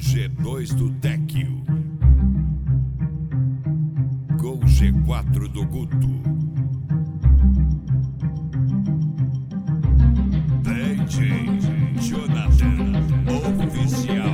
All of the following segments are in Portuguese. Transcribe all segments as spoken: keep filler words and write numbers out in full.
G dois do Tequio, Gol G quatro do Guto, D J Jonathan Oficial.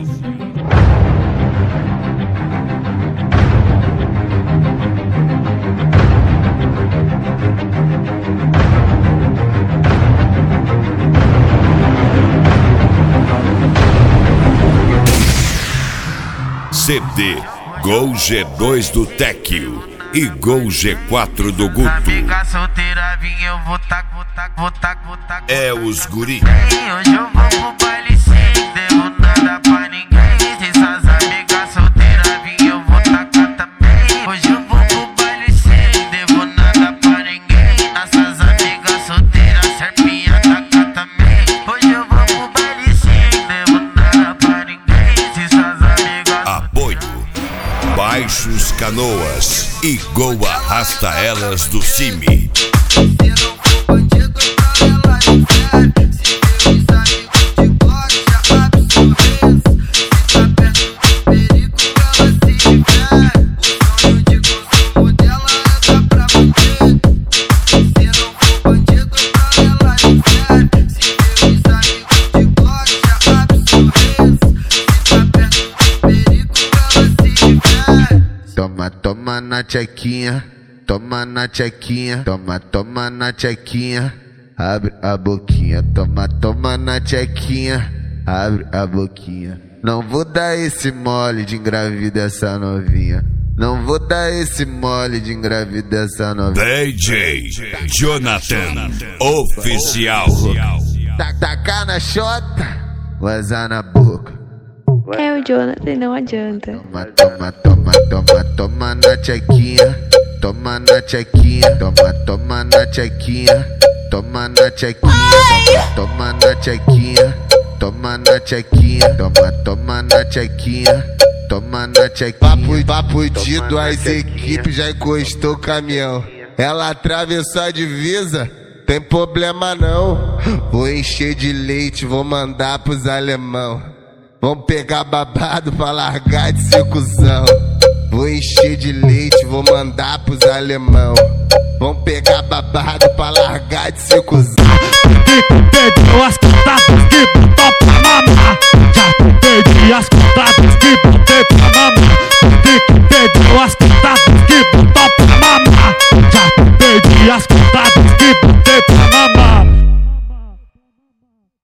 C D Gol G dois do Tequio e Gol G quatro do Guto. Amiga solteira, vim, eu vou tac, vou tac, vou tac, vou tac. É os guri. Hoje eu vou pro baile sem devo nada pra ninguém. Se essas amigas solteiras, vim, eu vou tacar também. Hoje eu vou pro baile sem devo nada pra ninguém. Nossas amigas solteiras, serpinha tacar também. Hoje eu vou pro baile sem devo nada pra ninguém. Se essas amigas. Apoio Baixos Canoas e Gol Arrasta Elas do Cime. Toma, toma na tchequinha, toma na tchequinha, toma, toma na tchequinha, abre a boquinha, toma, toma na tchequinha, abre a boquinha. Não vou dar esse mole de engravida essa novinha, não vou dar esse mole de engravida essa novinha. D J Jonathan Oficial. Tacar na chota, vazar na boca. É o Jonathan, não adianta. Toma, toma, toma, toma, toma na tchequinha, toma na tchequinha, toma, toma na tchequinha, toma na tchequinha, toma na tchequinha, toma na tchequinha, toma, toma na tchequinha, toma na tchequinha. Papo, papo de duas equipes já encostou o caminhão. Ela atravessou a divisa, tem problema não. Vou encher de leite, vou mandar pros alemão. Vão pegar babado pra largar de ser cuzão. Vou encher de leite, vou mandar pros alemão. Vão pegar babado pra largar de ser cuzão. Eu acho que tá